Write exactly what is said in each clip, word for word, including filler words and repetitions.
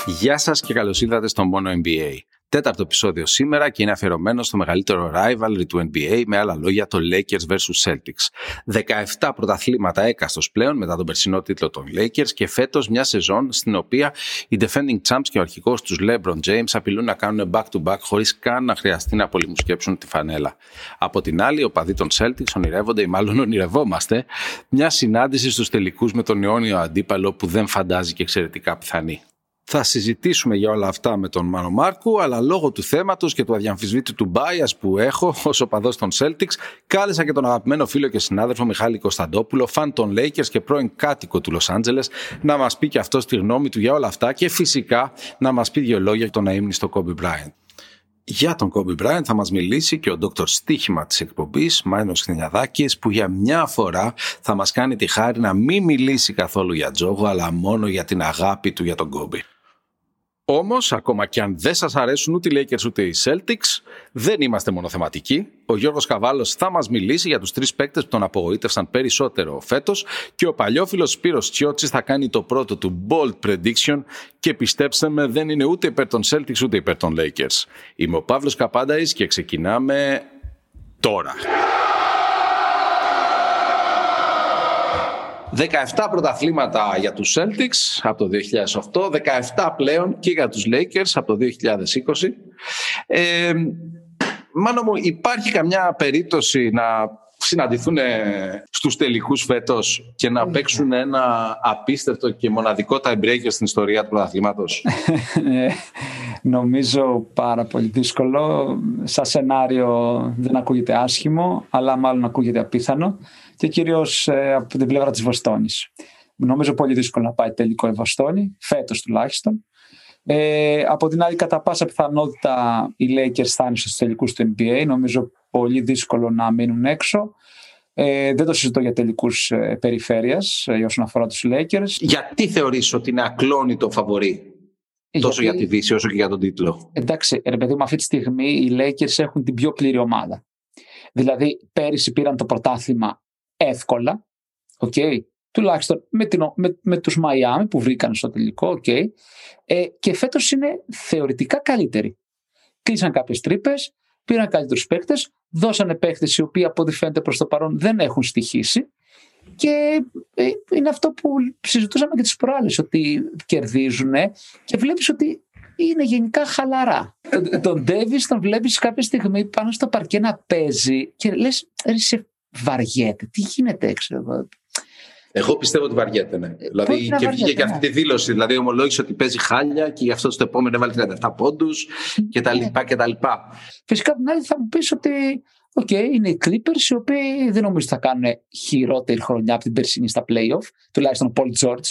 Γεια σας και καλώς ήρθατε στο Μόνο N B A. Τέταρτο επεισόδιο σήμερα και είναι αφιερωμένο στο μεγαλύτερο rivalry του N B A, με άλλα λόγια το Lakers versus Celtics. δεκαεπτά πρωταθλήματα έκαστος πλέον μετά τον περσινό τίτλο των Lakers και φέτος μια σεζόν στην οποία οι defending champs και ο αρχηγός τους LeBron James απειλούν να κάνουν back-to-back χωρίς καν να χρειαστεί να πολυμουσκέψουν τη φανέλα. Από την άλλη, οι οπαδοί των Celtics ονειρεύονται ή μάλλον ονειρευόμαστε μια συνάντηση στους τελικούς με τον αιώνιο αντίπαλο που δεν φαντάζει και εξαιρετικά πιθανή. Θα συζητήσουμε για όλα αυτά με τον Μάνο Μάρκου, αλλά λόγω του θέματος και του αδιαμφισβήτητου bias που έχω ως οπαδός των Celtics, κάλεσα και τον αγαπημένο φίλο και συνάδελφο Μιχάλη Κωνσταντόπουλο, φαν των Lakers και πρώην κάτοικο του Λος Άντζελες, να μας πει και αυτός τη γνώμη του για όλα αυτά και φυσικά να μας πει δύο λόγια για τον αείμνηστο Kobe Bryant. Για τον Kobe Bryant θα μας μιλήσει και ο Δόκτωρ Στοίχημα της εκπομπής, Μάινος Χνιαδάκης, που για μια φορά θα μας κάνει τη χάρη να μην μιλήσει καθόλου για τζόγο, αλλά μόνο για την αγάπη του για τον Kobe. Όμως, ακόμα και αν δεν σας αρέσουν ούτε οι Lakers ούτε οι Celtics, δεν είμαστε μονοθεματικοί. Ο Γιώργος Καβάλος θα μας μιλήσει για τους τρεις παίκτες που τον απογοήτευσαν περισσότερο φέτος και ο παλιόφιλος Σπύρος Τσιότσης θα κάνει το πρώτο του bold prediction και πιστέψτε με, δεν είναι ούτε υπέρ των Celtics ούτε υπέρ των Lakers. Είμαι ο Παύλος Καπάνταης και ξεκινάμε τώρα. δεκαεπτά πρωταθλήματα για τους Celtics από το δύο χιλιάδες οκτώ, δεκαεπτά πλέον και για τους Lakers από το δύο χιλιάδες είκοσι. Ε, Μάνο μου, υπάρχει καμιά περίπτωση να συναντηθούν στους τελικούς φέτος και να παίξουν ένα απίστευτο και μοναδικό tiebreaker στην ιστορία του πρωταθλήματος? Νομίζω πάρα πολύ δύσκολο. Σαν σενάριο δεν ακούγεται άσχημο, αλλά μάλλον ακούγεται απίθανο και κυρίως ε, από την πλευρά της Βοστόνης. Νομίζω πολύ δύσκολο να πάει τελικό η Βοστόνη, φέτος τουλάχιστον. Ε, από την άλλη, κατά πάσα πιθανότητα οι Lakers θα είναι στους τελικούς του N B A. Νομίζω πολύ δύσκολο να μείνουν έξω. Ε, δεν το συζητώ για τελικούς ε, περιφέρειας ε, όσον αφορά τους Lakers. Γιατί θεωρείς ότι είναι ακλόνητο φαβορί? Τόσο γιατί, για τη Δύση όσο και για τον τίτλο. Εντάξει, ρε παιδί μου, αυτή τη στιγμή οι Lakers έχουν την πιο πλήρη ομάδα. Δηλαδή, πέρυσι πήραν το πρωτάθλημα εύκολα, okay, τουλάχιστον με, την, με, με τους Μαϊάμι που βρήκαν στο τελικό, okay, ε, και φέτος είναι θεωρητικά καλύτεροι. Κλείσαν κάποιες τρύπες, πήραν καλύτερους παίκτες, δώσανε παίκτες οι οποίοι από ό,τι φαίνεται προς το παρόν δεν έχουν στοιχήσει. Και είναι αυτό που συζητούσαμε και τις προάλλες, ότι κερδίζουν και βλέπεις ότι είναι γενικά χαλαρά. Τον Ντέβις τον βλέπεις κάποια στιγμή πάνω στο παρκέ να παίζει και λες, ρε, σε βαριέται, τι γίνεται έξω εδώ? Εγώ πιστεύω ότι βαριέται, ναι. Δηλαδή και βγήκε βαριέται, και αυτή τη δήλωση. Δηλαδή ομολόγησε ότι παίζει χάλια και γι' αυτό στο επόμενο έβαλε τριάντα επτά πόντους κτλ. Φυσικά την άλλη θα μου πεις ότι Οκ, okay, είναι οι Clippers οι οποίοι δεν νομίζω θα κάνουν χειρότερη χρονιά από την περσινή στα play-off, τουλάχιστον ο Paul George.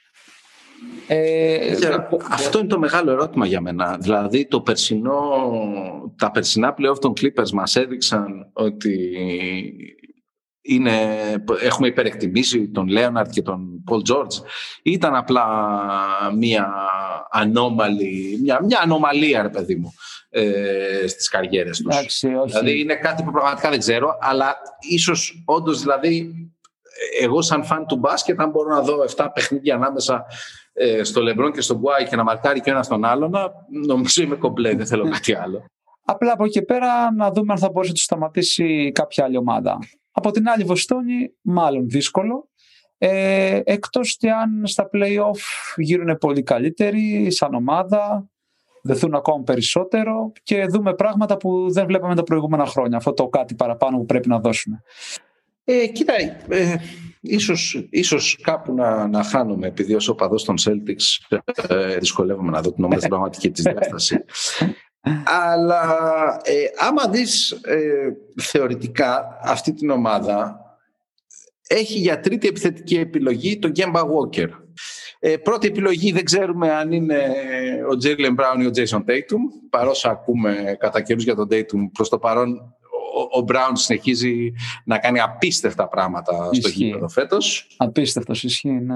Ε, αυτό είναι το μεγάλο ερώτημα για μένα. Δηλαδή το περσινό, τα περσινά play-off των Clippers μας έδειξαν ότι είναι, έχουμε υπερεκτιμήσει τον Λέοναρντ και τον Paul George. Ήταν απλά μια ανώμαλη, μια, μια ανομαλία, ρε παιδί μου, ε, στις καριέρες τους. Εντάξει, δηλαδή είναι κάτι που πραγματικά δεν ξέρω, αλλά ίσως όντως, δηλαδή εγώ σαν φαν του μπάσκετ, αν μπορώ να δω επτά παιχνίδια ανάμεσα ε, στο Λεμπρόν και στον Γκουάι και να μαρκάρει και ένα στον άλλον, νομίζω είμαι κομπλέ, δεν θέλω κάτι άλλο. Απλά από εκεί πέρα να δούμε αν θα μπορούσε να του σταματήσει κάποια άλλη ομάδα. Από την άλλη, Βοστόνη μάλλον δύσκολο, ε, εκτός και αν στα play-off γίνουν πολύ καλύτεροι σαν ομάδα, δεθούν ακόμα περισσότερο και δούμε πράγματα που δεν βλέπαμε τα προηγούμενα χρόνια. Αυτό το κάτι παραπάνω που πρέπει να δώσουμε. Ε, κοίτα, ε, ίσως, ίσως κάπου να, να χάνουμε, επειδή ως οπαδός των Celtics ε, δυσκολεύομαι να δω την ομάδα στην πραγματική της διάσταση. Αλλά ε, άμα δεις ε, θεωρητικά αυτή την ομάδα έχει για τρίτη επιθετική επιλογή τον Kemba Walker. Ε, πρώτη επιλογή δεν ξέρουμε αν είναι ο Jaylen Brown ή ο Jason Tatum. Παρόσα ακούμε κατά καιρούς για τον Tatum, προς το παρόν ο, ο Brown συνεχίζει να κάνει απίστευτα πράγματα στο γήπεδο φέτος. Απίστευτος, ισχύει, ναι.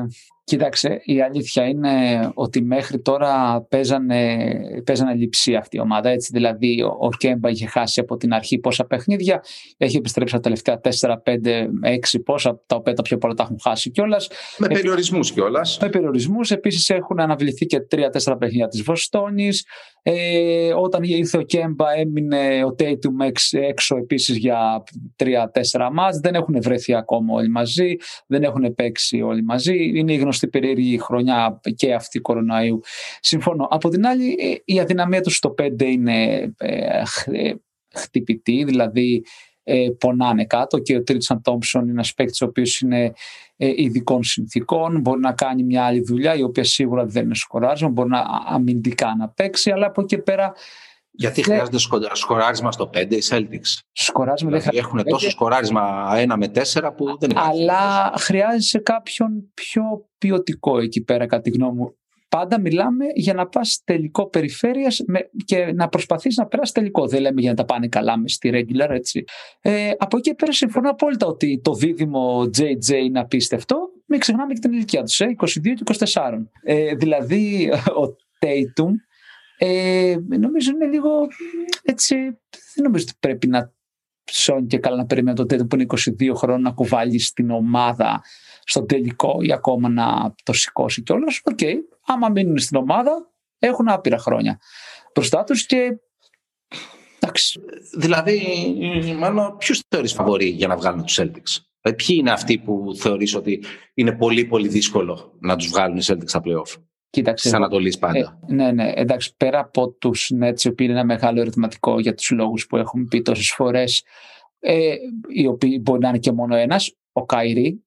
Κοίταξε, η αλήθεια είναι ότι μέχρι τώρα παίζανε, παίζανε λειψή αυτή η ομάδα. Έτσι, δηλαδή, ο, ο Κέμπα είχε χάσει από την αρχή πόσα παιχνίδια, έχει επιστρέψει τα τελευταία τέσσερα, πέντε, έξι πόσα, τα οποία τα πιο πολλά τα έχουν χάσει κιόλας. Με περιορισμούς κιόλας. Με περιορισμούς. Επίσης, έχουν αναβληθεί και τρία τέσσερα παιχνίδια της Βοστόνης. Ε, όταν ήρθε ο Κέμπα, έμεινε ο Τέιτουμ έξω επίσης για τρία τέσσερα μάτς. Δεν έχουν βρεθεί ακόμα όλοι μαζί, δεν έχουν παίξει όλοι μαζί. Είναι η γνωστή περίεργη χρονιά και αυτή κοροναϊού. Συμφωνώ. Από την άλλη, η αδυναμία του στο πέντε είναι ε, χτυπητή, δηλαδή ε, πονάνε κάτω, και ο Τρίτσαν Τόμψον είναι ένας παίκτης ο οποίος είναι ε, ειδικών συνθήκων, μπορεί να κάνει μια άλλη δουλειά η οποία σίγουρα δεν είναι σκοράρισμα, μπορεί να αμυντικά να παίξει, αλλά από εκεί πέρα. Γιατί δεν... χρειάζεται σκοράρισμα στο πέντε οι Celtics. Σκοράρισμα δηλαδή δεν έχουν τόσο σκοράρισμα ένα με τέσσερα που δεν υπάρχει. Αλλά χρειάζεσαι κάποιον πιο ποιοτικό εκεί πέρα, κατά τη γνώμη μου. Πάντα μιλάμε για να πας τελικό περιφέρειας και να προσπαθείς να περάσεις τελικό. Δεν λέμε για να τα πάνε καλά με στη regular, έτσι. Ε, από εκεί πέρα συμφωνώ απόλυτα ότι το δίδυμο τζέι τζέι είναι απίστευτο. Μην ξεχνάμε και την ηλικία τους, ε, είκοσι δύο και είκοσι τέσσερα. Ε, δηλαδή ο Tatum ε, νομίζω είναι λίγο έτσι. Δεν νομίζω ότι πρέπει να ψώνει και καλά να περιμένει το Tatum που είναι είκοσι δύο χρόνων να κουβάλει στην ομάδα στο τελικό ή ακόμα να το σηκώσει κιόλας. Οκ, okay. Άμα μείνουν στην ομάδα έχουν άπειρα χρόνια μπροστά τους και εντάξει. Δηλαδή, μάλλον ποιους θεωρείς φαβορί για να βγάλουν τους Celtics? Δηλαδή, ποιοι είναι αυτοί που θεωρείς ότι είναι πολύ πολύ δύσκολο να τους βγάλουν οι Celtics στα play-off? Κοίταξε. Της Ανατολής πάντα. Ε, ναι, ναι, εντάξει, πέρα από τους Nets, οι οποίοι είναι ένα μεγάλο ερωτηματικό για τους λόγους που έχουμε πει τόσες φορές, ε, οι οποίοι μπορεί να είναι και μόνο ένας, ο Καϊρή.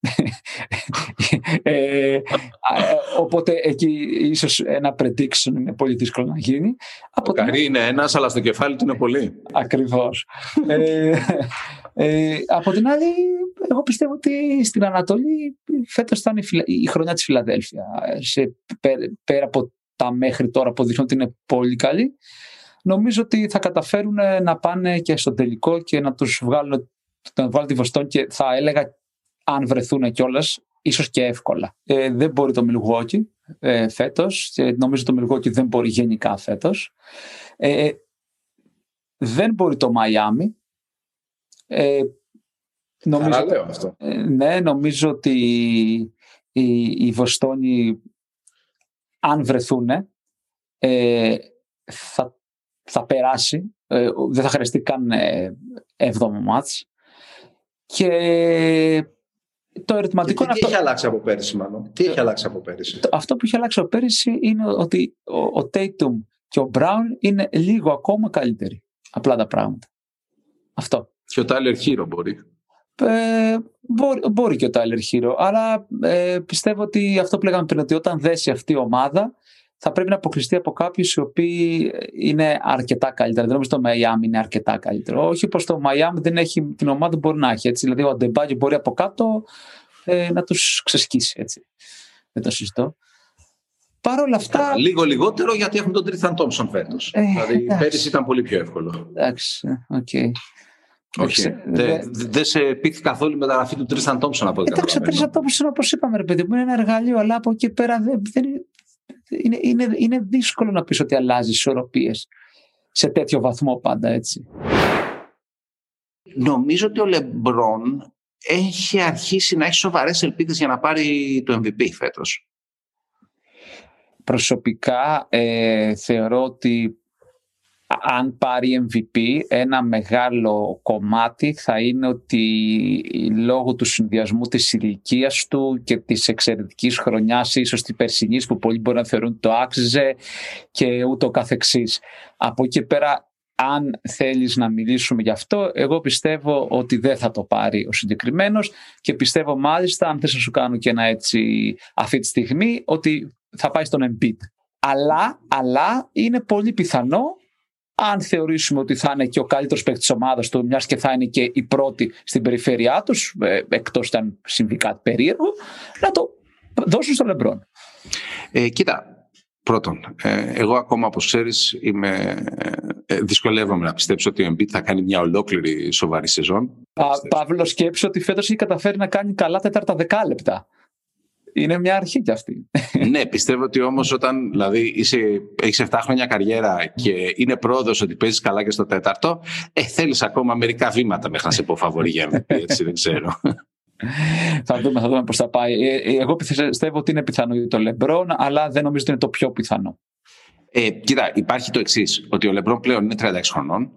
ε, ε, οπότε εκεί ίσως ένα prediction είναι πολύ δύσκολο να γίνει. Ο Καϊρή είναι ένας, αλλά στο κεφάλι του είναι πολύ. Ακριβώς. ε, ε, από την άλλη, εγώ πιστεύω ότι στην Ανατολή φέτος θα είναι η χρονιά της Φιλαδέλφια. Σε, πέρα από τα μέχρι τώρα που δείχνουν ότι είναι πολύ καλή, νομίζω ότι θα καταφέρουν να πάνε και στο τελικό και να τους βγάλουν, να βγάλουν τη Βοστόνη, και θα έλεγα, αν βρεθούν κιόλας, ίσως και εύκολα. Ε, δεν μπορεί το Milwaukee ε, φέτος, και νομίζω το Milwaukee δεν μπορεί γενικά φέτος. Ε, δεν μπορεί το Miami. Ε, νομίζω, Παραλέω αυτό. Ε, ναι, νομίζω ότι η, η Βοστόνη, αν βρεθούν, ε, θα, θα περάσει. Ε, δεν θα χρειαστεί καν ε, έβδομο μάτς. Και το ερωτηματικό είναι αυτό. Τι έχει αλλάξει από πέρυσι, μάλλον. Τι έχει αλλάξει από πέρυσι. Αυτό που έχει αλλάξει από πέρυσι είναι ότι ο, ο Tatum και ο Brown είναι λίγο ακόμα καλύτεροι. Απλά τα πράγματα. Αυτό. Και ο Tyler Hero μπορεί. Ε, μπορεί, μπορεί και ο Tyler Hero. Αλλά ε, πιστεύω ότι αυτό που λέγαμε πριν, ότι όταν δέσει αυτή η ομάδα, θα πρέπει να αποκλειστεί από κάποιους οι οποίοι είναι αρκετά καλύτερα. Δεν νομίζω το Miami είναι αρκετά καλύτερο. Όχι πως το Miami δεν έχει την ομάδα που μπορεί να έχει. Έτσι. Δηλαδή ο Adebayo μπορεί από κάτω ε, να τους ξεσκίσει. Έτσι. Δεν το συζητώ. Παρ' όλα αυτά. Λίγο λιγότερο γιατί έχουν τον Tristan Thompson φέτος. Ε, δηλαδή πέρυσι ήταν πολύ πιο εύκολο. Εντάξει. Okay. Όχι. Δεν δε σε πείθει καθόλου η μεταγραφή του Tristan Thompson από ό,τι εντάξει, ο Tristan Thompson, όπως είπαμε, ρε παιδί μου, είναι ένα εργαλείο, αλλά από εκεί πέρα δεν, δεν είναι, είναι, είναι δύσκολο να πεις ότι αλλάζει ισορροπίες σε τέτοιο βαθμό πάντα, έτσι. Νομίζω ότι ο Λεμπρόν έχει αρχίσει να έχει σοβαρές ελπίδες για να πάρει το εμ βι πι φέτος. Προσωπικά ε, θεωρώ ότι αν πάρει εμ βι πι, ένα μεγάλο κομμάτι θα είναι ότι λόγω του συνδυασμού της ηλικίας του και της εξαιρετικής χρονιάς, ίσως της περσινής που πολλοί μπορεί να θεωρούν ότι το άξιζε και ούτω καθεξής. Από εκεί πέρα, αν θέλεις να μιλήσουμε γι' αυτό, εγώ πιστεύω ότι δεν θα το πάρει ο συγκεκριμένος, και πιστεύω μάλιστα, αν θες να σου κάνω και ένα έτσι αυτή τη στιγμή, ότι θα πάει στον Embiid. Αλλά, αλλά είναι πολύ πιθανό, αν θεωρήσουμε ότι θα είναι και ο καλύτερος παίκτης της ομάδας του, μιας και θα είναι και η πρώτη στην περιφέρειά τους, εκτός αν συμβεί κάτι περίεργο, να το δώσουν στον Λεμπρόν. Ε, κοίτα, πρώτον, ε, εγώ ακόμα, όπως ξέρεις, είμαι, ε, δυσκολεύομαι να πιστέψω ότι ο Embiid θα κάνει μια ολόκληρη σοβαρή σεζόν. Πα, Παύλο, σκέψου ότι φέτος έχει καταφέρει να κάνει καλά τέταρτα δεκάλεπτα. είναι μια αρχή κι αυτή. Ναι, πιστεύω ότι όμως όταν δηλαδή είσαι, έχεις επτά χρόνια καριέρα και είναι πρόοδος ότι παίζεις καλά και στο τέταρτο, ε, θέλεις ακόμα μερικά βήματα μέχρι να σε πω φαβορί για εμ βι πι, έτσι δεν ξέρω. Θα δούμε, θα δούμε πώς θα πάει. Εγώ πιστεύω ότι είναι πιθανό για τον LeBron, αλλά δεν νομίζω ότι είναι το πιο πιθανό. Ε, κοίτα, υπάρχει το εξής, ότι ο LeBron πλέον είναι τριάντα έξι χρονών.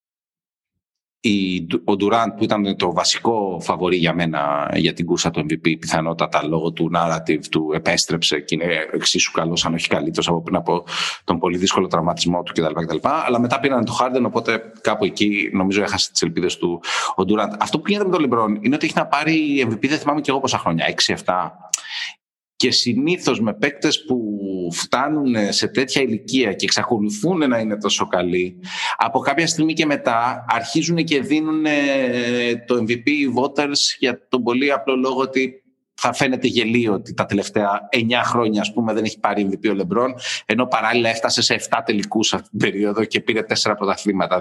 Η, ο Durant που ήταν το βασικό φαβορί για μένα για την κούρσα του εμ βι πι, πιθανότατα λόγω του narrative του επέστρεψε και είναι εξίσου καλός αν όχι καλύτερος από πριν από τον πολύ δύσκολο τραυματισμό του κτλ. κτλ. Αλλά μετά πήραν το Harden, οπότε κάπου εκεί νομίζω έχασε τις ελπίδες του ο Durant. Αυτό που γίνεται με τον LeBron είναι ότι έχει να πάρει εμ βι πι, δεν θυμάμαι και εγώ πόσα χρόνια, έξι επτά. Και συνήθως με παίκτες που φτάνουν σε τέτοια ηλικία και εξακολουθούν να είναι τόσο καλοί, από κάποια στιγμή και μετά αρχίζουν και δίνουν το εμ βι πι voters για τον πολύ απλό λόγο ότι θα φαίνεται γελίο ότι τα τελευταία εννιά χρόνια ας πούμε, δεν έχει πάρει εμ βι πι ο LeBron, ενώ παράλληλα έφτασε σε επτά τελικούς αυτή την περίοδο και πήρε τέσσερα πρωταθλήματα.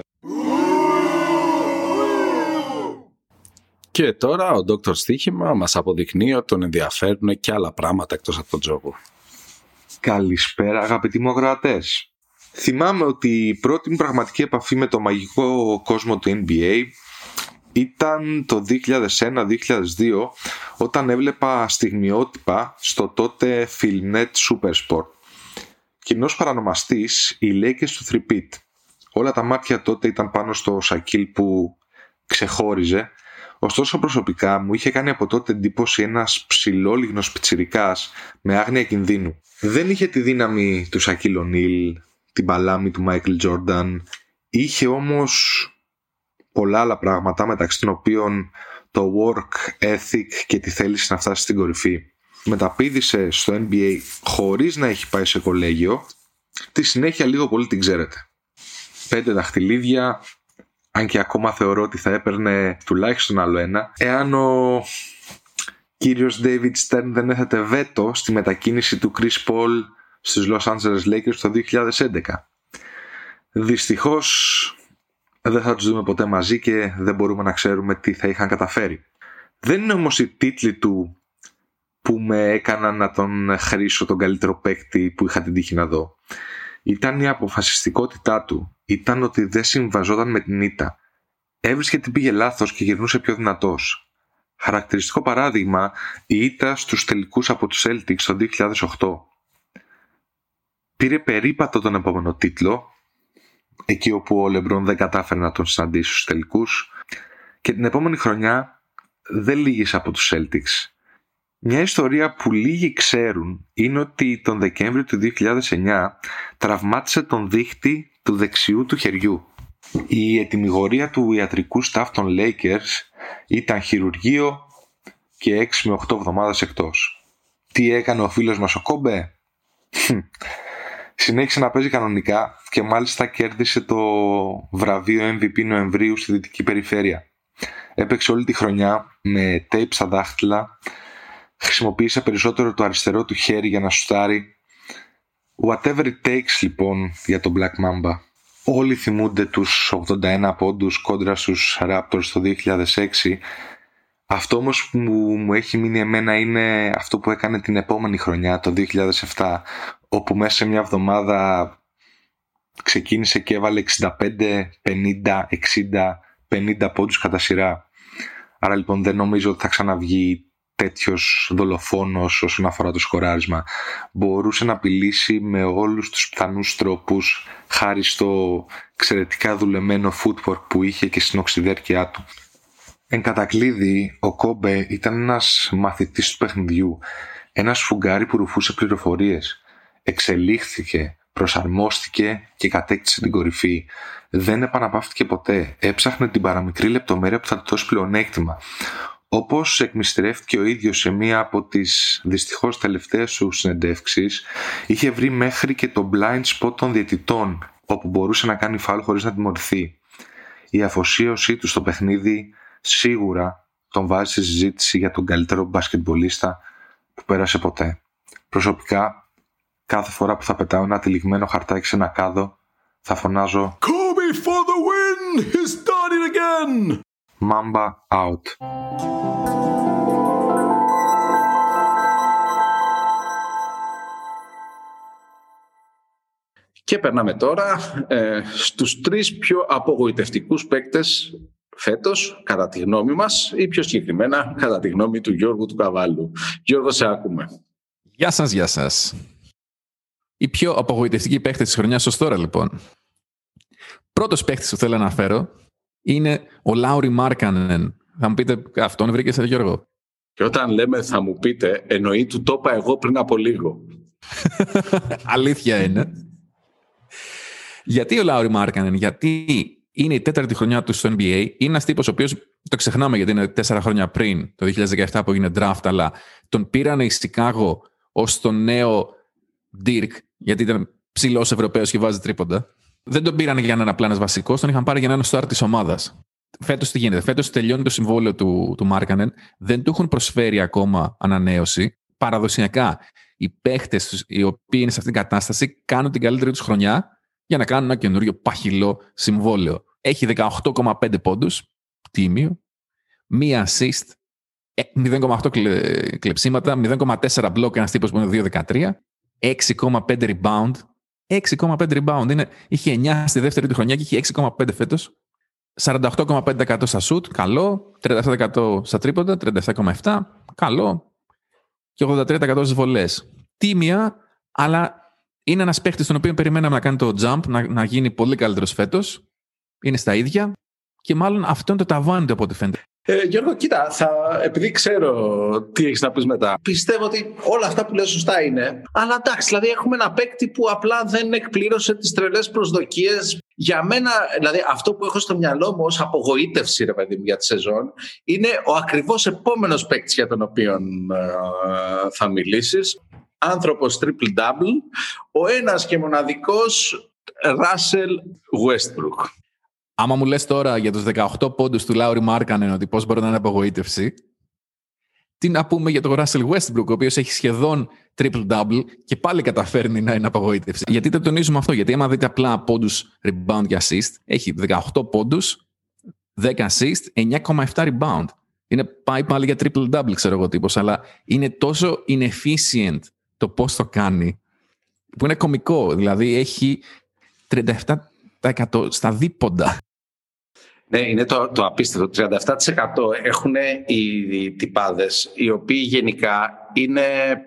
Και τώρα ο Δόκτωρ Στοίχημα μας αποδεικνύει ότι τον ενδιαφέρουν και άλλα πράγματα εκτός από τον τζόγο. Καλησπέρα αγαπητοί μου ακροατές. Θυμάμαι ότι η πρώτη μου πραγματική επαφή με το μαγικό κόσμο του εν μπι έι ήταν το δύο χιλιάδες ένα δύο χιλιάδες δύο, όταν έβλεπα στιγμιότυπα στο τότε Filmnet Supersport. Κοινός παρανομαστής, οι Lakers του θρι-πιτ. Όλα τα μάτια τότε ήταν πάνω στο Σακίλ που ξεχώριζε. Ωστόσο προσωπικά μου είχε κάνει από τότε εντύπωση ένας ψηλόλιγνος πιτσιρικάς με άγνοια κινδύνου. Δεν είχε τη δύναμη του Σακίλ Ονίλ, την παλάμη του Μάικλ Τζόρνταν, είχε όμως πολλά άλλα πράγματα, μεταξύ των οποίων το work ethic και τη θέληση να φτάσει στην κορυφή. Μεταπήδησε στο εν μπι έι χωρίς να έχει πάει σε κολέγιο, τη συνέχεια λίγο πολύ την ξέρετε. Πέντε δαχτυλίδια, αν και ακόμα θεωρώ ότι θα έπαιρνε τουλάχιστον άλλο ένα, εάν ο κύριος David Stern δεν έθετε βέτο στη μετακίνηση του Chris Paul στους Los Angeles Lakers το δύο χιλιάδες έντεκα. Δυστυχώς δεν θα τους δούμε ποτέ μαζί και δεν μπορούμε να ξέρουμε τι θα είχαν καταφέρει. Δεν είναι όμως οι τίτλοι του που με έκαναν να τον χρήσω τον καλύτερο παίκτη που είχα την τύχη να δω. Ήταν η αποφασιστικότητά του. Ήταν ότι δεν συμβαζόταν με την ήττα. Έβρισκε τι πήγε λάθος και γυρνούσε πιο δυνατός. Χαρακτηριστικό παράδειγμα, η ήττα στους τελικούς από τους Celtics το δύο χιλιάδες οκτώ. Πήρε περίπατο τον επόμενο τίτλο, εκεί όπου ο LeBron δεν κατάφερε να τον συναντήσει στους τελικούς, και την επόμενη χρονιά δεν λύγησε από τους Celtics. Μια ιστορία που λίγοι ξέρουν είναι ότι τον Δεκέμβριο του δύο χιλιάδες εννιά τραυμάτισε τον δείκτη του δεξιού του χεριού. Η ετυμηγορία του ιατρικού staff των Lakers ήταν χειρουργείο και έξι με οκτώ εβδομάδες εκτός. Τι έκανε ο φίλος μας ο Κόμπε? Συνέχισε να παίζει κανονικά και μάλιστα κέρδισε το βραβείο εμ βι πι Νοεμβρίου στη Δυτική Περιφέρεια. Έπαιξε όλη τη χρονιά με tape στα δάχτυλα, χρησιμοποίησε περισσότερο το αριστερό του χέρι για να σουτάρει. Whatever it takes λοιπόν για τον Black Mamba. Όλοι θυμούνται τους ογδόντα ένα πόντους κόντρα στους Raptors το δύο χιλιάδες έξι. Αυτό όμως που μου έχει μείνει εμένα είναι αυτό που έκανε την επόμενη χρονιά, το δύο χιλιάδες επτά, όπου μέσα σε μια εβδομάδα ξεκίνησε και έβαλε εξήντα πέντε, πενήντα, εξήντα, πενήντα πόντους κατά σειρά. Άρα λοιπόν δεν νομίζω ότι θα ξαναβγεί τέτοιος δολοφόνος όσον αφορά το σκοράρισμα. Μπορούσε να απειλήσει με όλους τους πιθανούς τρόπους χάρη στο εξαιρετικά δουλεμένο footwork που είχε και στην οξυδέρκεια του. Εν κατακλείδη, ο Κόμπε ήταν ένας μαθητής του παιχνιδιού, ένας φουγγάρι που ρουφούσε πληροφορίες. Εξελίχθηκε, προσαρμόστηκε και κατέκτησε την κορυφή. Δεν επαναπαύτηκε ποτέ. Έψαχνε την παραμικρή λεπτομέρεια που θα του δώσει πλεονέκτημα. Όπως εκμυστηρεύτηκε ο ίδιος σε μία από τις δυστυχώς τελευταίες σου συνεντεύξεις, είχε βρει μέχρι και το blind spot των διαιτητών, όπου μπορούσε να κάνει φάουλ χωρίς να τιμωρηθεί. Η αφοσίωσή του στο παιχνίδι σίγουρα τον βάζει στη συζήτηση για τον καλύτερο μπασκετμπολίστα που πέρασε ποτέ. Προσωπικά, κάθε φορά που θα πετάω ένα τυλιγμένο χαρτάκι σε ένα κάδο, θα φωνάζω Kobe for the win! He's done it again! Mamba out. Και περνάμε τώρα ε, στους τρεις πιο απογοητευτικούς παίκτες φέτος, κατά τη γνώμη μας, ή πιο συγκεκριμένα κατά τη γνώμη του Γιώργου του Καβάλου. Γιώργο, σε ακούμε. Γεια σας, γεια σας. Οι πιο απογοητευτικοί παίκτες της χρονιάς ως τώρα, λοιπόν. Πρώτος παίκτης που θέλω να αναφέρω είναι ο Λάουρι Μάρκανεν. Θα μου πείτε, αυτόν βρήκες, Γιώργο? Και όταν λέμε θα μου πείτε, εννοεί του το είπα εγώ πριν από λίγο. Αλήθεια είναι. Γιατί ο Λάουρι Μάρκανεν? Γιατί είναι η τέταρτη χρονιά του στο N B A. Είναι ένας τύπος ο οποίος, το ξεχνάμε γιατί είναι τέσσερα χρόνια πριν, το δύο χιλιάδες δεκαεπτά που έγινε draft, αλλά τον πήρανε η Σικάγο ως τον νέο Dirk, γιατί ήταν ψηλός Ευρωπαίος και βάζει τρίποντα. Δεν τον πήρανε για να είναι απλά ένας βασικός, τον είχαν πάρει για να είναι ο star της ομάδας. Φέτος τι γίνεται? Φέτος τελειώνει το συμβόλαιο του, του Μάρκανεν, δεν του έχουν προσφέρει ακόμα ανανέωση. Παραδοσιακά, οι παίχτες οι οποίοι είναι σε αυτήν την κατάσταση κάνουν την καλύτερη τους χρονιά για να κάνουν ένα καινούριο παχυλό συμβόλαιο. Έχει δεκαοκτώ κόμμα πέντε πόντους, τίμιο, μία assist, μηδέν κόμμα οκτώ κλε, κλεψίματα, μηδέν κόμμα τέσσερα μπλοκ, ένας τύπος που είναι δύο δεκατρία, έξι κόμμα πέντε rebound. έξι κόμμα πέντε rebound. Είναι, είχε εννιά στη δεύτερη του χρονιά και είχε έξι κόμμα πέντε φέτος. σαράντα οκτώ κόμμα πέντε τοις εκατό στα shoot, καλό. τριάντα επτά τοις εκατό στα τρίποντα, τριάντα επτά κόμμα επτά τοις εκατό, καλό. Και ογδόντα τρία τοις εκατό στις βολές. Τίμια, αλλά είναι ένας παίχτης τον οποίο περιμέναμε να κάνει το jump, να, να γίνει πολύ καλύτερος φέτος. Είναι στα ίδια και μάλλον αυτό είναι το ταβάνι του από ό,τι φαίνεται. Ε, Γιώργο, κοίτα, θα, επειδή ξέρω τι έχεις να πεις μετά, πιστεύω ότι όλα αυτά που λες σωστά είναι. Αλλά εντάξει, δηλαδή έχουμε ένα παίκτη που απλά δεν εκπλήρωσε τις τρελές προσδοκίες. Για μένα, δηλαδή αυτό που έχω στο μυαλό μου ως απογοήτευση, ρε παιδί μου, για τη σεζόν, είναι ο ακριβώς επόμενος παίκτης για τον οποίο ε, θα μιλήσεις. Άνθρωπος triple-double, ο ένας και μοναδικός Russell Westbrook. Άμα μου λες τώρα για τους δεκαοκτώ πόντους του Λάουρι Μάρκανεν ότι πώς μπορεί να είναι απογοήτευση, τι να πούμε για τον Russell Westbrook, ο οποίος έχει σχεδόν triple-double και πάλι καταφέρνει να είναι απογοήτευση. Γιατί το τονίζουμε αυτό? Γιατί άμα δείτε απλά πόντους rebound και assist, έχει δεκαοκτώ πόντους, δέκα assist, εννιά κόμμα επτά rebound. Είναι πάει πάλι για triple-double, ξέρω εγώ τύπος, αλλά είναι τόσο inefficient το πώς το κάνει, που είναι κωμικό. Δηλαδή έχει τριάντα επτά τοις εκατό στα δίποντα. Ναι, είναι το, το απίστευτο. τριάντα επτά τοις εκατό έχουν οι τυπάδες, οι οποίοι γενικά είναι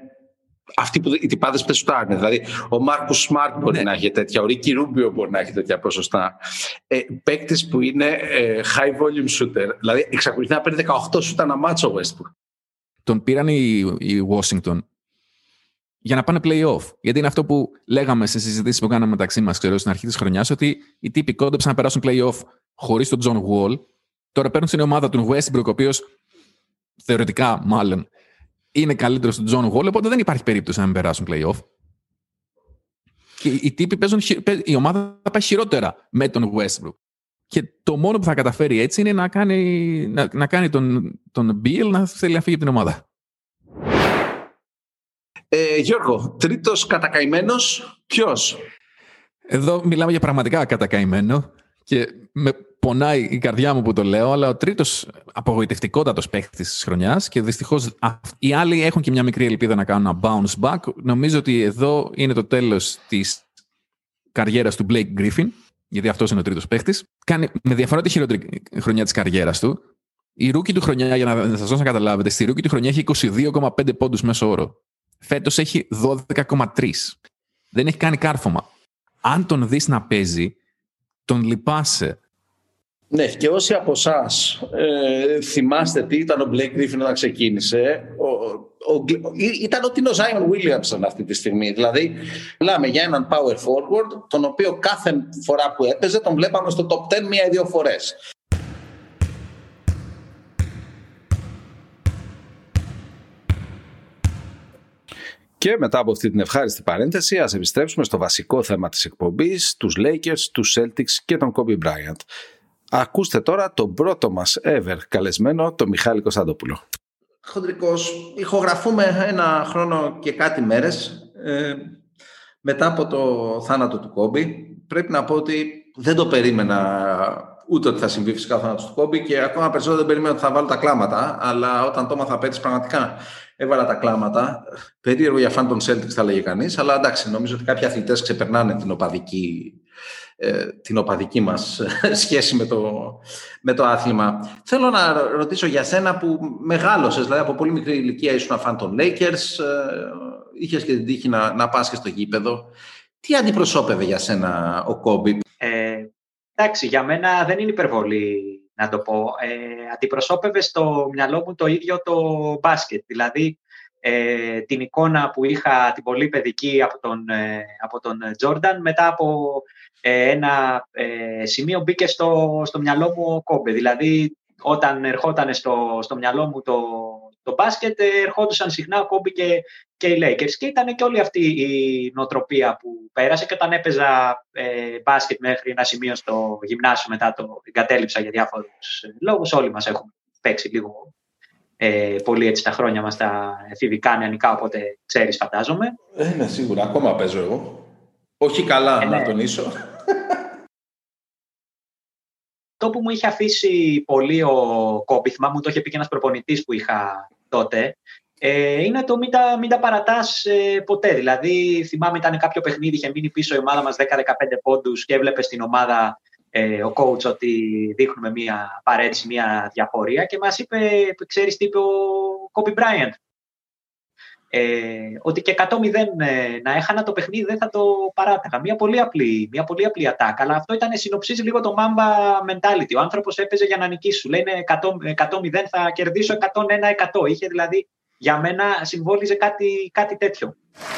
αυτοί που οι τυπάδες που σουτάρουν. Δηλαδή, ο Μάρκους Σμαρτ μπορεί ναι. να έχει τέτοια, ο Ρίκι Ρούμπιο μπορεί να έχει τέτοια ποσοστά. Ε, παίκτης που είναι ε, high volume shooter. Δηλαδή, εξακολουθεί να παίρνει δεκαοκτώ σούτα ένα μάτσο ο Westbrook. Τον πήραν οι, οι Washington για να πάνε play-off. Γιατί είναι αυτό που λέγαμε σε συζητήσεις που κάναμε μεταξύ μας, ξέρω, στην αρχή της χρονιάς, ότι οι τύποι κόντεψαν να περάσουν play-off χωρίς τον John Wall. Τώρα παίρνουν στην ομάδα του Westbrook, ο οποίος θεωρητικά μάλλον είναι καλύτερος του John Wall, οπότε δεν υπάρχει περίπτωση να μην περάσουν play-off. Και οι τύποι παίζουν, η ομάδα θα πάει χειρότερα με τον Westbrook. Και το μόνο που θα καταφέρει έτσι είναι να κάνει, να, να κάνει τον, τον Bill να θέλει να φύγει από την ομάδα. Ε, Γιώργο, τρίτος κατακαημένος, ποιος? Εδώ μιλάμε για πραγματικά κατακαημένο και με πονάει η καρδιά μου που το λέω, αλλά ο τρίτος απογοητευτικότατος παίκτης της χρονιάς και δυστυχώς οι άλλοι έχουν και μια μικρή ελπίδα να κάνουν ένα bounce back. Νομίζω ότι εδώ είναι το τέλος της καριέρας του Blake Griffin, γιατί αυτός είναι ο τρίτος παίκτης. Κάνει με διαφορά τη χειρότερη χρονιά της καριέρας του. Η rookie του χρονιά, για να σας δώσω να καταλάβετε, στη rookie του χρονιά έχει είκοσι δύο κόμμα πέντε πόντους μέσο όρο. Φέτος έχει δώδεκα κόμμα τρία. Δεν έχει κάνει κάρφωμα. Αν τον δεις να παίζει, τον λυπάσαι. Ναι, και όσοι από εσάς ε, θυμάστε τι ήταν ο Blake Griffin όταν ξεκίνησε, ο, ο, ο, ήταν ότι είναι ο Zion Williamson αυτή τη στιγμή. Δηλαδή, μιλάμε για έναν power forward, τον οποίο κάθε φορά που έπαιζε τον βλέπαμε στο top δέκα μία ή δύο φορές. Και μετά από αυτή την ευχάριστη παρένθεση, ας επιστρέψουμε στο βασικό θέμα της εκπομπής, τους Lakers, τους Celtics και τον Kobe Bryant. Ακούστε τώρα τον πρώτο μας ever καλεσμένο, τον Μιχάλη Κωνσταντόπουλο. Χοντρικός, ηχογραφούμε ένα χρόνο και κάτι μέρες ε, μετά από το θάνατο του Kobe. Πρέπει να πω ότι δεν το περίμενα ούτε ότι θα συμβεί φυσικά ο θάνατος του Κόμπι και ακόμα περισσότερο δεν περίμενα ότι θα βάλω τα κλάματα. Αλλά όταν το έμαθα πέτυχε, πραγματικά έβαλα τα κλάματα. Περίεργο για φαν των Celtics, θα λέγε κανείς. Αλλά εντάξει, νομίζω ότι κάποιοι αθλητές ξεπερνάνε την οπαδική, ε, την οπαδική μας σχέση με το, με το άθλημα. Θέλω να ρωτήσω για σένα που μεγάλωσες, δηλαδή από πολύ μικρή ηλικία ήσουν φαν των Lakers, ε, είχες και την τύχη να, να πας και στο γήπεδο. Τι αντιπροσώπευε για σένα ο Κόμπι? Ε, εντάξει, για μένα δεν είναι υπερβολή να το πω. Ε, αντιπροσώπευε στο μυαλό μου το ίδιο το μπάσκετ. Δηλαδή, ε, την εικόνα που είχα την πολύ παιδική από τον, ε, από τον Τζόρνταν, μετά από ε, ένα ε, σημείο μπήκε στο, στο μυαλό μου ο Κόμπι. Δηλαδή, όταν ερχόταν στο, στο μυαλό μου το, το μπάσκετ, ερχόντουσαν συχνά ο Κόμπι και, και οι Lakers. Και ήταν και όλη αυτή η νοοτροπία που πέρασε. Και όταν έπαιζα ε, μπάσκετ μέχρι ένα σημείο στο γυμνάσιο, μετά το εγκατέλειψα για διάφορους λόγους. Όλοι μας έχουμε παίξει λίγο ε, πολύ έτσι τα χρόνια μας τα εφηβικά νεανικά, οπότε ξέρεις, φαντάζομαι. Ε, ναι, σίγουρα. Ακόμα παίζω εγώ. Όχι καλά, ε, να ναι. τονίσω. Το που μου είχε αφήσει πολύ ο Κόμπι, θυμάμαι μου το είχε πει και ένας προπονητής που είχα τότε, ε, είναι το μην τα, μην τα παρατάς ε, ποτέ. Δηλαδή, θυμάμαι ήταν κάποιο παιχνίδι, είχε μείνει πίσω η ομάδα μας δέκα δεκαπέντε πόντους και έβλεπε στην ομάδα ε, ο coach ότι δείχνουμε μία παρέτηση, μία διαφορία και μας είπε, ξέρεις τι είπε ο Κόμπι Μπράιαντ, Ε, ότι και εκατό μηδέν ε, να έχανα το παιχνίδι δεν θα το παράταγα. Μια πολύ απλή, μια πολύ απλή ατάκα, αλλά αυτό ήταν, συνοψίζει λίγο το Mamba mentality. Ο άνθρωπος έπαιζε για να νικήσει. Σου λέει εκατό μηδέν θα κερδίσω εκατόν ένα τοις εκατό. Είχε δηλαδή, για μένα συμβόλιζε κάτι, κάτι τέτοιο.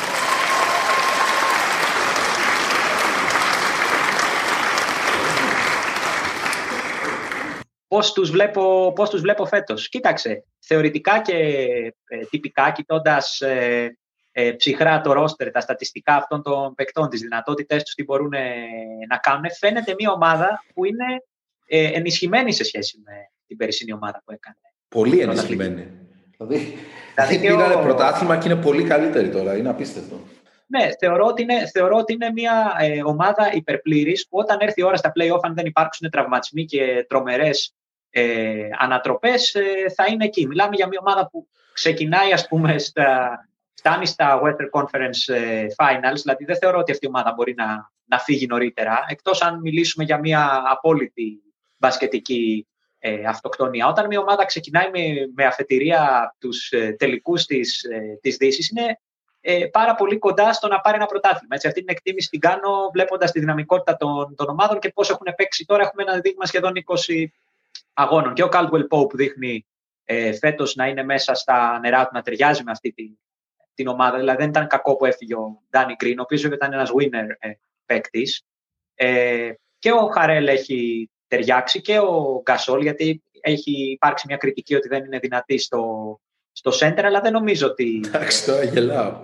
Πώς τους βλέπω, πώς τους βλέπω φέτος? Κοίταξε, θεωρητικά και ε, τυπικά, κοιτώντας ε, ε, ψυχρά το ρόστερ, τα στατιστικά αυτών των παικτών, τις δυνατότητες τους, τι μπορούν ε, να κάνουν, φαίνεται μια ομάδα που είναι ε, ενισχυμένη σε σχέση με την περσινή ομάδα που έκανε. Πολύ ενισχυμένη. Δηλαδή, δηλαδή πήρανε ο... πρωτάθλημα και είναι πολύ καλύτερη τώρα, είναι απίστευτο. Ναι, θεωρώ ότι είναι, θεωρώ ότι είναι μια ε, ομάδα υπερπλήρης που όταν έρθει η ώρα στα play-off, αν δεν υπάρξουν τραυματισμοί και τρομερές Ε, ανατροπές, ε, θα είναι εκεί. Μιλάμε για μια ομάδα που ξεκινάει, ας πούμε, στα, φτάνει στα Western Conference ε, Finals, δηλαδή δεν θεωρώ ότι αυτή η ομάδα μπορεί να, να φύγει νωρίτερα, εκτός αν μιλήσουμε για μια απόλυτη μπασκετική ε, αυτοκτονία. Όταν μια ομάδα ξεκινάει με, με αφετηρία τους ε, τελικούς της, ε, της Δύσης, είναι ε, πάρα πολύ κοντά στο να πάρει ένα πρωτάθλημα. Έτσι, αυτή την εκτίμηση την κάνω βλέποντας τη δυναμικότητα των, των ομάδων και πώς έχουν παίξει τώρα. Έχουμε ένα δείγμα σχεδόν είκοσι αγώνων. Και ο Caldwell Pope δείχνει ε, φέτος να είναι μέσα στα νερά του, να ταιριάζει με αυτή την, την ομάδα. Δηλαδή δεν ήταν κακό που έφυγε ο Danny Green, ο οποίος ήταν ένας winner ε, παίκτης. Ε, και ο Χαρέλ έχει ταιριάξει και ο Gasol, γιατί έχει υπάρξει μια κριτική ότι δεν είναι δυνατή στο, στο center, αλλά δεν νομίζω ότι... Εντάξει, τώρα γελάω.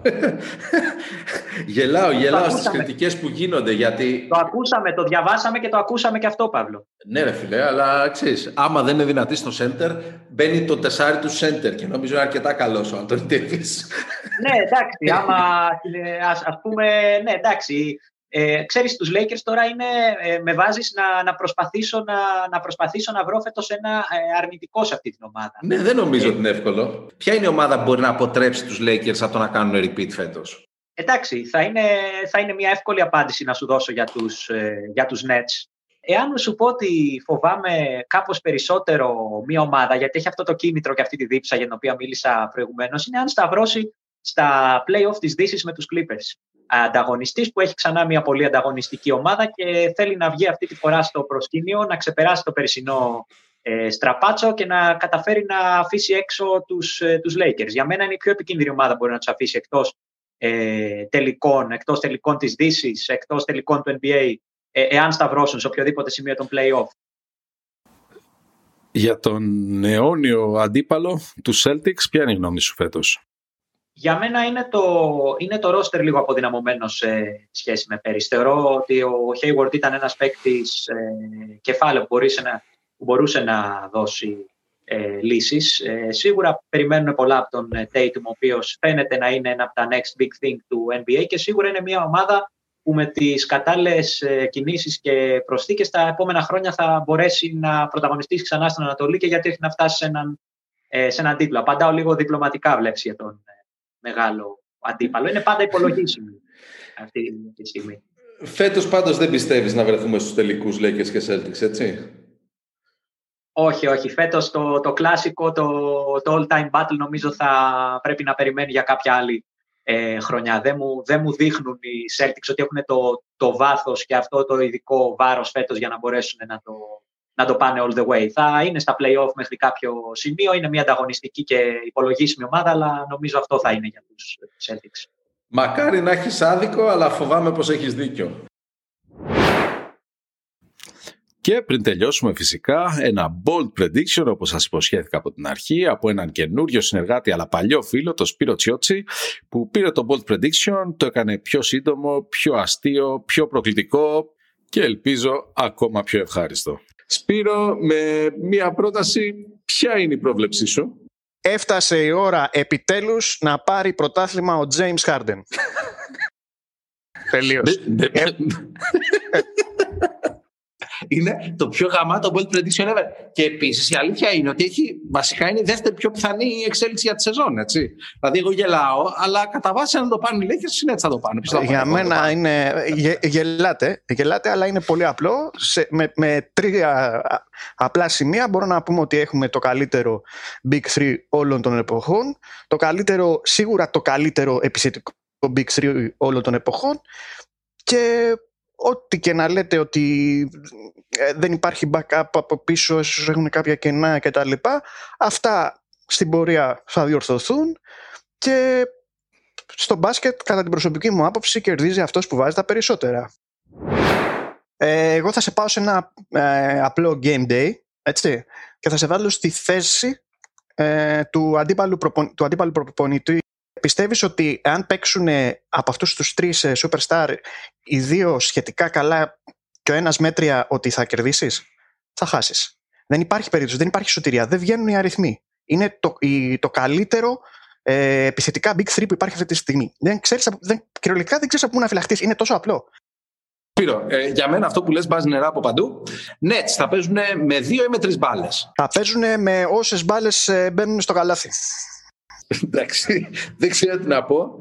γελάω, γελάω στις κριτικές που γίνονται, γιατί... Το ακούσαμε, το διαβάσαμε και το ακούσαμε και αυτό, Παύλο. Ναι ρε φίλε, αλλά ξέρεις, άμα δεν είναι δυνατή στο center, μπαίνει το τεσάρι του center και νομίζω είναι αρκετά καλός ο Άντονι Ντέιβις. Ναι, εντάξει, άμα ας, ας πούμε, ναι, εντάξει... Ε, ξέρεις, τους Lakers τώρα είναι, ε, με βάζεις να, να, προσπαθήσω να, να προσπαθήσω να βρω φέτος ένα ε, αρνητικό σε αυτή την ομάδα. Ναι, δεν νομίζω ε, ότι είναι εύκολο. Ποια είναι η ομάδα που μπορεί να αποτρέψει τους Lakers από το να κάνουν repeat φέτος? Εντάξει, θα είναι, θα είναι μια εύκολη απάντηση να σου δώσω για τους, ε, για τους Nets. Εάν σου πω ότι φοβάμαι κάπως περισσότερο μια ομάδα, γιατί έχει αυτό το κίνητρο και αυτή τη δίψα για την οποία μίλησα προηγουμένως, είναι αν σταυρώσει στα play-off της Δύσης με τους Clippers. Ανταγωνιστής που έχει ξανά μια πολύ ανταγωνιστική ομάδα και θέλει να βγει αυτή τη φορά στο προσκήνιο, να ξεπεράσει το περσινό ε, στραπάτσο και να καταφέρει να αφήσει έξω τους, ε, τους Lakers. Για μένα είναι η πιο επικίνδυνη ομάδα που μπορεί να τους αφήσει εκτός ε, τελικών, εκτός τελικών της Δύσης, εκτός τελικών του N B A, ε, εάν σταυρώσουν σε οποιοδήποτε σημείο των play-off. Για τον αιώνιο αντίπαλο του Celtics, ποια είναι η γνώμη σου φέτος? Για μένα είναι το, είναι το roster λίγο αποδυναμωμένο σε σχέση με πέρυσι. Θεωρώ ότι ο Hayward ήταν ένας παίκτης ε, κεφάλαιο που μπορούσε να, που μπορούσε να δώσει ε, λύσεις. Ε, σίγουρα περιμένουν πολλά από τον Tatum, ο οποίος φαίνεται να είναι ένα από τα next big thing του N B A και σίγουρα είναι μια ομάδα που με τις κατάλληλες κινήσεις και προσθήκες τα επόμενα χρόνια θα μπορέσει να πρωταγωνιστήσει ξανά στην Ανατολή και γιατί έχει να φτάσει σε έναν, σε έναν τίτλο. Απαντάω λίγο διπλωματικά, βλέπεις, για τον μεγάλο αντίπαλο. Είναι πάντα υπολογίσιμη αυτή τη στιγμή. Φέτος πάντως δεν πιστεύεις να βρεθούμε στους τελικούς Lakers και Celtics, έτσι? Όχι, όχι. Φέτος το, το κλασικό, το, το all-time battle νομίζω θα πρέπει να περιμένει για κάποια άλλη ε, χρονιά. Δεν μου, δεν μου δείχνουν οι Celtics ότι έχουν το, το βάθος και αυτό το ειδικό βάρος φέτος για να μπορέσουν να το, να το πάνε all the way. Θα είναι στα play-off μέχρι κάποιο σημείο. Είναι μια ανταγωνιστική και υπολογίσιμη ομάδα, αλλά νομίζω αυτό θα είναι για τους Celtics. Μακάρι να έχεις άδικο, αλλά φοβάμαι πως έχεις δίκιο. Και πριν τελειώσουμε, φυσικά, ένα bold prediction, όπως σας υποσχέθηκα από την αρχή, από έναν καινούριο συνεργάτη αλλά παλιό φίλο, το Σπύρο Τσιότσι, που πήρε το bold prediction, το έκανε πιο σύντομο, πιο αστείο, πιο προκλητικό και ελπίζω ακόμα πιο ευχάριστο. Σπύρο, με μία πρόταση, ποια είναι η πρόβλεψή σου? Έφτασε η ώρα επιτέλους να πάρει πρωτάθλημα ο James Harden. Τελείως. Είναι το πιο γαμάτο bold prediction ever. Και επίσης η αλήθεια είναι ότι έχει, βασικά είναι η δεύτερη πιο πιθανή εξέλιξη για τη σεζόν. Έτσι. Δηλαδή, εγώ γελάω, αλλά κατά βάση αν το πάνε οι Lakers, είναι έτσι θα το πάνε. Για πάνε, μένα το είναι. Γε, γελάτε, γελάτε, αλλά είναι πολύ απλό. Σε, με, με τρία απλά σημεία μπορώ να πούμε ότι έχουμε το καλύτερο Big Three όλων των εποχών. Το καλύτερο, σίγουρα το καλύτερο επιθετικό Big Three όλων των εποχών. Και ό,τι και να λέτε ότι δεν υπάρχει backup από πίσω, ίσως έχουν κάποια κενά κτλ. Αυτά στην πορεία θα διορθωθούν και στο μπάσκετ, κατά την προσωπική μου άποψη, κερδίζει αυτός που βάζει τα περισσότερα. Ε, εγώ θα σε πάω σε ένα ε, απλό game day, έτσι, και θα σε βάλω στη θέση ε, του αντίπαλου, προπο, του αντίπαλου προπονητή. Πιστεύεις ότι αν παίξουν από αυτούς τους τρεις superstar οι δύο σχετικά καλά και ο ένας μέτρια, ότι θα κερδίσεις? Θα χάσεις. Δεν υπάρχει περίπτωση, δεν υπάρχει σωτηρία, δεν βγαίνουν οι αριθμοί. Είναι το, η, το καλύτερο ε, επιθετικά Big Three που υπάρχει αυτή τη στιγμή. Δεν ξέρεις, δεν, κυριολεκτικά δεν ξέρεις από πού να φυλαχτείς. Είναι τόσο απλό. Σπύρο, ε, για μένα αυτό που λες μπάζει νερά από παντού. Nets θα παίζουν με δύο ή με τρεις μπάλες? Θα παίζουν με όσες μπάλες ε, μπαίνουν στο καλάθι. Εντάξει, δεν ξέρω τι να πω.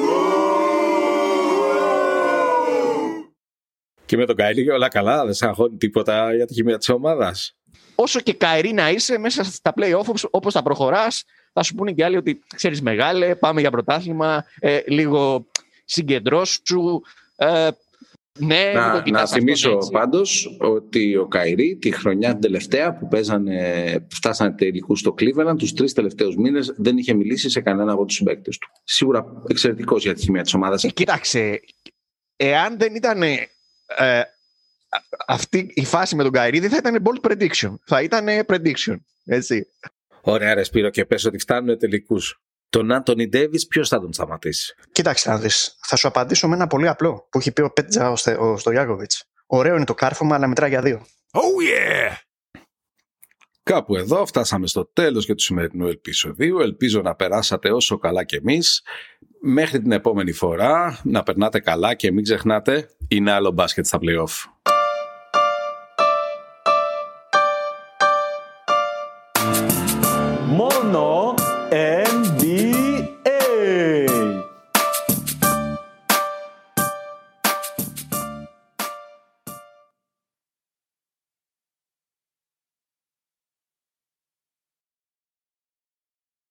Και με τον Καϊρή όλα καλά, δεν σε αγχώνει τίποτα για τη χημεία της ομάδας? Όσο και Καϊρή να είσαι μέσα στα play-off, όπως θα προχωράς, θα σου πούνε και άλλοι ότι ξέρεις μεγάλε, πάμε για πρωτάθλημα, ε, λίγο συγκεντρώσου. Ε, ναι, να να θυμίσω αυτό, πάντως ότι ο Καϊρή τη χρονιά την τελευταία που παίζανε, φτάσανε τελικούς στο Cleveland, τους τρεις τελευταίους μήνες δεν είχε μιλήσει σε κανένα από τους συμπαίκτες του. Σίγουρα εξαιρετικός για τη χημεία της ομάδας. Ε, κοίταξε, εάν δεν ήταν ε, αυτή η φάση με τον Καϊρή, δεν θα ήταν bold prediction, θα ήταν prediction, έτσι. Ωραία ρε Σπύρο, και πες ότι φτάνουν τελικούς. Τον Άντονι Ντέιβις ποιος θα τον σταματήσει? Κοίταξε να δεις, θα σου απαντήσω με ένα πολύ απλό που έχει πει ο Πέτζα ο Στογιάκοβιτς. Ωραίο είναι το κάρφωμα, αλλά μετρά για δύο. Oh yeah! Κάπου εδώ φτάσαμε στο τέλος και του σημερινού επεισοδίου. Ελπίζω να περάσατε όσο καλά και εμείς. Μέχρι την επόμενη φορά, να περνάτε καλά και μην ξεχνάτε, είναι άλλο μπάσκετ στα play-off.